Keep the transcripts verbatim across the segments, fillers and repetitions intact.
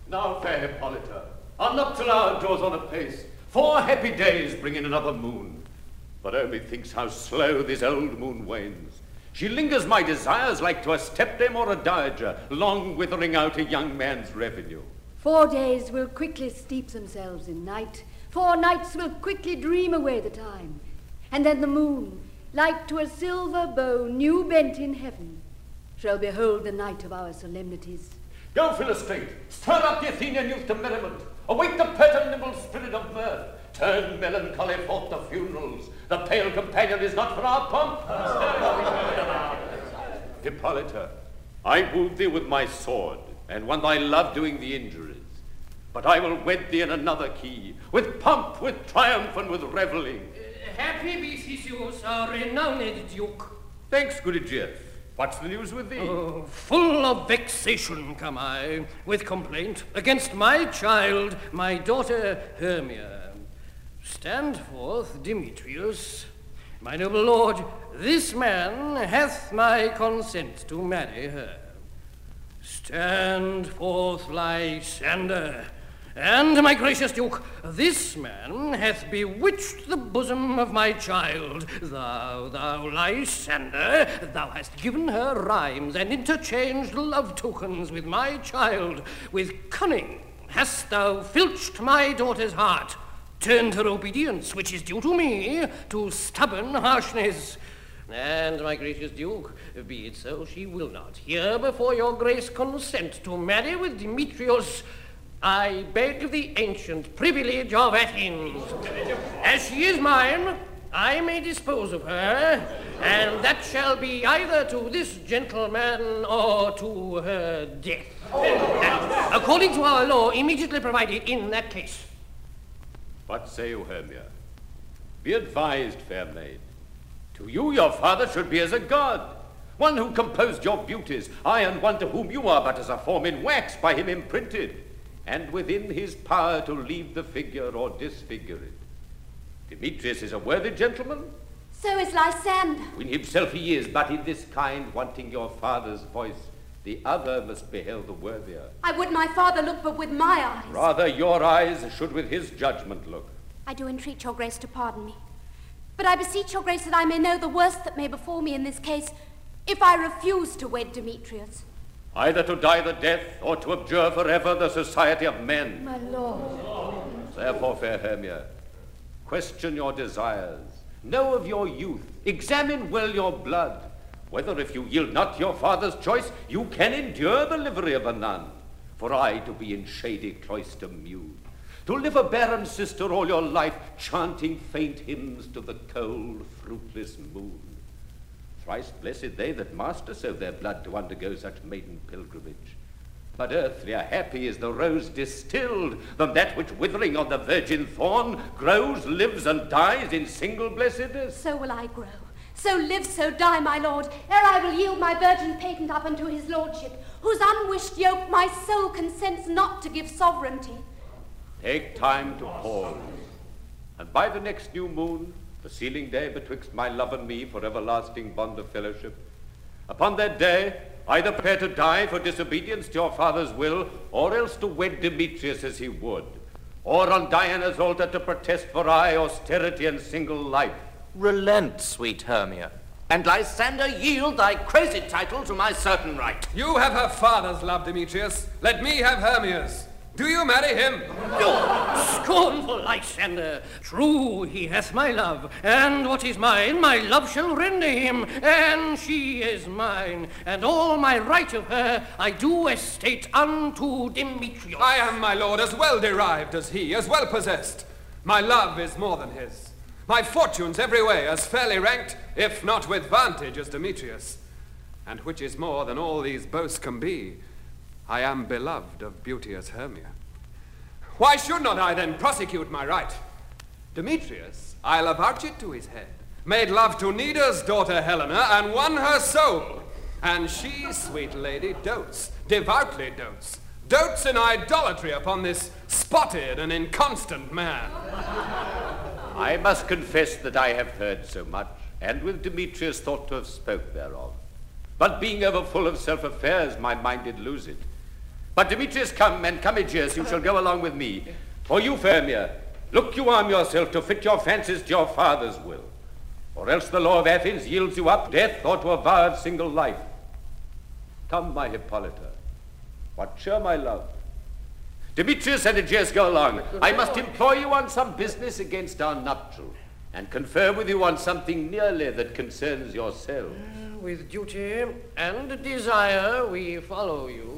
Now, fair Hippolyta, our nuptial hour draws on apace. Four happy days bring in another moon. But oh, methinks how slow this old moon wanes. She lingers my desires like to a stepdame or a dowager, long withering out a young man's revenue. Four days will quickly steep themselves in night. Four nights will quickly dream away the time. And then the moon, like to a silver bow new bent in heaven, shall behold the night of our solemnities. Go, Philostrate, stir up the Athenian youth to merriment. Awake the pet and nimble spirit of mirth. Turn melancholy forth to funerals. The pale companion is not for our pomp. Hippolyta, I wooed thee with my sword, and won thy love doing the injuries. But I will wed thee in another key, with pomp, with triumph, and with revelling. Uh, happy be Theseus, our renowned duke. Thanks, good Aegeus. What's the news with thee? Oh, full of vexation come I, with complaint against my child, my daughter Hermia. Stand forth, Demetrius. My noble lord, this man hath my consent to marry her. Stand forth, Lysander. And, my gracious duke, this man hath bewitched the bosom of my child. Thou, thou, Lysander, thou hast given her rhymes and interchanged love tokens with my child. With cunning hast thou filched my daughter's heart, turned her obedience, which is due to me, to stubborn harshness. And, my gracious duke, be it so, she will not here before your grace consent to marry with Demetrius. I beg the ancient privilege of Athens. As she is mine, I may dispose of her, and that shall be either to this gentleman or to her death. And, according to our law, immediately provided in that case. What say you, Hermia? Be advised, fair maid. To you your father should be as a god, one who composed your beauties, aye, and one to whom you are but as a form in wax by him imprinted, and within his power to leave the figure or disfigure it. Demetrius is a worthy gentleman. So is Lysander. In himself he is, but in this kind, wanting your father's voice, the other must be held the worthier. I would my father look but with my eyes. Rather your eyes should with his judgment look. I do entreat your grace to pardon me. But I beseech your grace that I may know the worst that may befall me in this case, if I refuse to wed Demetrius. Either to die the death, or to abjure forever the society of men. My lord. Therefore, fair Hermia, question your desires. Know of your youth. Examine well your blood. Whether if you yield not your father's choice, you can endure the livery of a nun. For I to be in shady cloister mewed, to live a barren sister all your life, chanting faint hymns to the cold, fruitless moon. Thrice blessed they that master so their blood to undergo such maiden pilgrimage. But earthlier happy is the rose distilled than that which withering on the virgin thorn grows, lives, and dies in single blessedness. So will I grow, so live, so die, my lord, ere I will yield my virgin patent up unto his lordship, whose unwished yoke my soul consents not to give sovereignty. Take time to pause, and by the next new moon, the sealing day betwixt my love and me for everlasting bond of fellowship, upon that day, either prepare to die for disobedience to your father's will, or else to wed Demetrius as he would, or on Diana's altar to protest for aye austerity and single life. Relent, sweet Hermia, and Lysander, yield thy crazy title to my certain right. You have her father's love, Demetrius. Let me have Hermia's. Do you marry him? No, scornful Lysander. True, he hath my love, and what is mine, my love shall render him, and she is mine, and all my right of her I do estate unto Demetrius. I am, my lord, as well derived as he, as well possessed. My love is more than his. My fortunes every way as fairly ranked, if not with vantage, as Demetrius. And which is more than all these boasts can be, I am beloved of beauteous Hermia. Why should not I then prosecute my right? Demetrius, I'll avouch it to his head, made love to Nida's daughter Helena, and won her soul. And she, sweet lady, dotes, devoutly dotes, dotes in idolatry upon this spotted and inconstant man. I must confess that I have heard so much, and with Demetrius thought to have spoke thereof. But being ever full of self-affairs, my mind did lose it. But Demetrius, come, and come, Aegeus, you shall go along with me. For you, Hermia, look you arm yourself to fit your fancies to your father's will, or else the law of Athens yields you up death or to a vowed single life. Come, my Hippolyta, what cheer, my love? Demetrius and Aegeus, go along. I must employ you on some business against our nuptial, and confer with you on something nearly that concerns yourselves. Uh, with duty and desire, we follow you.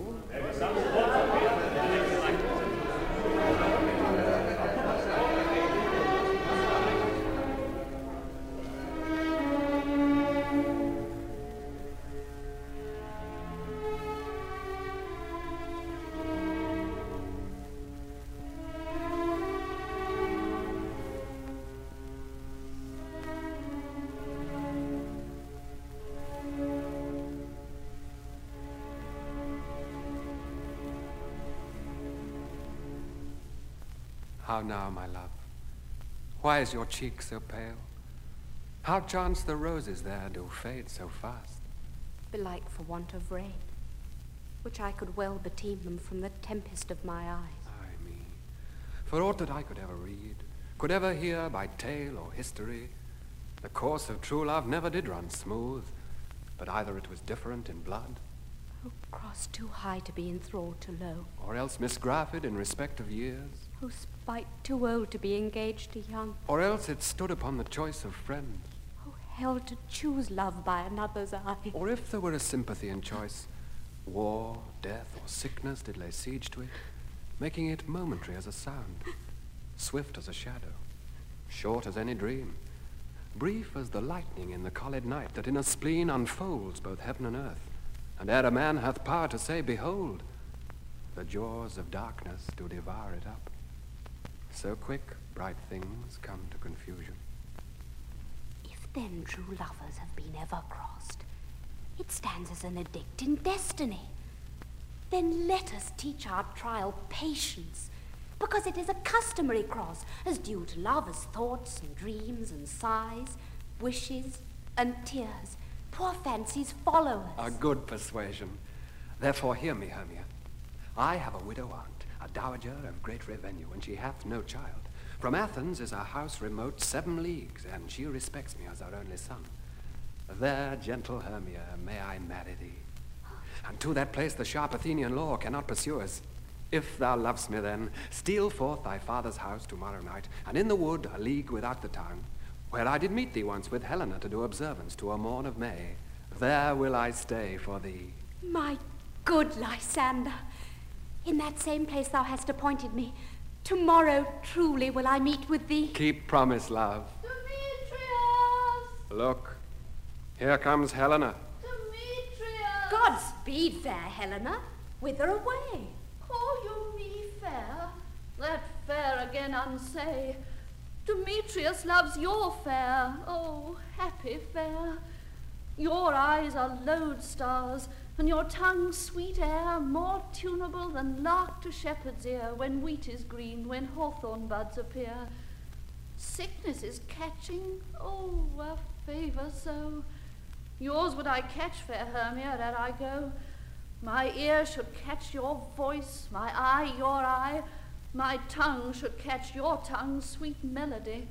How now, my love? Why is your cheek so pale? How chance the roses there do fade so fast? Belike for want of rain, which I could well beteem them from the tempest of my eyes. Ay me, for aught that I could ever read, could ever hear by tale or history, the course of true love never did run smooth, but either it was different in blood, Oh, cross too high to be enthralled too low. or else misgrafted in respect of years, Oh, spite too old to be engaged to young. or else it stood upon the choice of friends. Oh, hell to choose love by another's eye. Or if there were a sympathy in choice, war, death, or sickness did lay siege to it, making it momentary as a sound, swift as a shadow, short as any dream, brief as the lightning in the collid night that in a spleen unfolds both heaven and earth, and ere a man hath power to say, behold, the jaws of darkness do devour it up. So quick bright things come to confusion. If then true lovers have been ever crossed, it stands as an edict in destiny. Then let us teach our trial patience, because it is a customary cross, as due to lovers' thoughts and dreams and sighs, wishes and tears. Poor fancies follow us. A good persuasion. Therefore hear me, Hermia. I have a widow aunt, a dowager of great revenue, and she hath no child. From Athens is her house remote seven leagues, and she respects me as her only son. There, gentle Hermia, may I marry thee. And to that place the sharp Athenian law cannot pursue us. If thou lovest me then, steal forth thy father's house tomorrow night, and in the wood, a league without the town, where I did meet thee once with Helena to do observance to a morn of May, there will I stay for thee. My good Lysander, in that same place thou hast appointed me, tomorrow truly will I meet with thee. Keep promise, love. Demetrius! Look, here comes Helena. Demetrius! Godspeed, fair Helena. Whither away? Call you me fair? That fair again unsay. Demetrius loves your fair, oh, happy fair. Your eyes are lodestars, and your tongue sweet air, more tunable than lark to shepherd's ear, when wheat is green, when hawthorn buds appear. Sickness is catching, oh, a favour so. Yours would I catch, fair Hermia, ere I go. My ear should catch your voice, my eye your eye, my tongue should catch your tongue's sweet melody.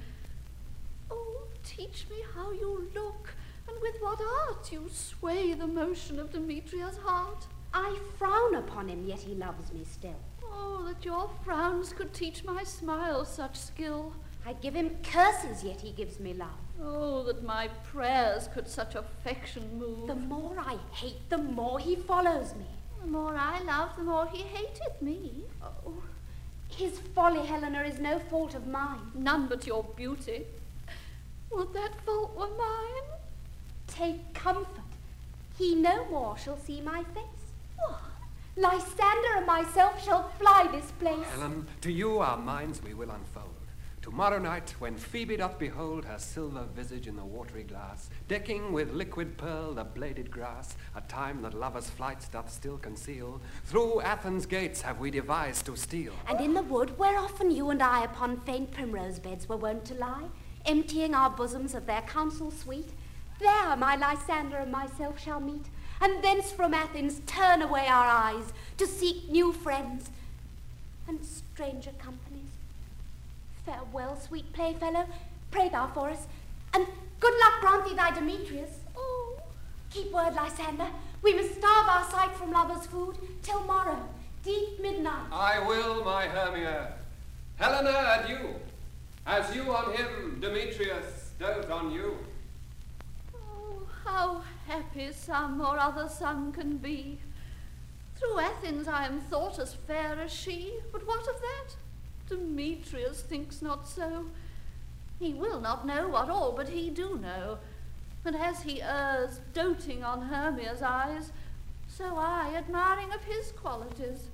Oh, teach me how you look, and with what art you sway the motion of Demetrius' heart. I frown upon him, yet he loves me still. Oh, that your frowns could teach my smiles such skill. I give him curses, yet he gives me love. Oh, that my prayers could such affection move. The more I hate, the more he follows me. The more I love, the more he hateth me. Oh, his folly, Helena, is no fault of mine. None but your beauty. Would that fault were mine? Take comfort. He no more shall see my face. What? Lysander and myself shall fly this place. Helen, to you our minds we will unfold. Tomorrow night, when Phoebe doth behold her silver visage in the watery glass, decking with liquid pearl the bladed grass, a time that lovers' flights doth still conceal, through Athens' gates have we devised to steal. And in the wood, where often you and I upon faint primrose beds were wont to lie, emptying our bosoms of their counsel sweet, there my Lysander and myself shall meet, and thence from Athens turn away our eyes to seek new friends and stranger companies. Farewell, sweet playfellow, pray thou for us, and good luck grant thee thy Demetrius. Oh, keep word, Lysander. We must starve our sight from lovers' food till morrow, deep midnight. I will, my Hermia. Helena, adieu. As you on him, Demetrius dote on you. Oh, how happy some or other son can be. Through Athens I am thought as fair as she, but what of that? Demetrius thinks not so. He will not know what all but he do know, and as he errs, doting on Hermia's eyes, so I, admiring of his qualities.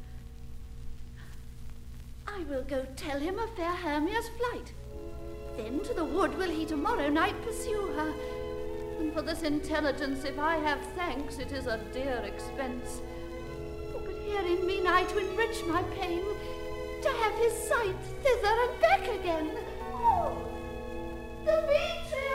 I will go tell him of fair Hermia's flight. Then to the wood will he tomorrow night pursue her. And for this intelligence, if I have thanks, it is a dear expense. Oh, but herein mean I to enrich my pain, to have his sight thither and back again. Oh, Demetrius!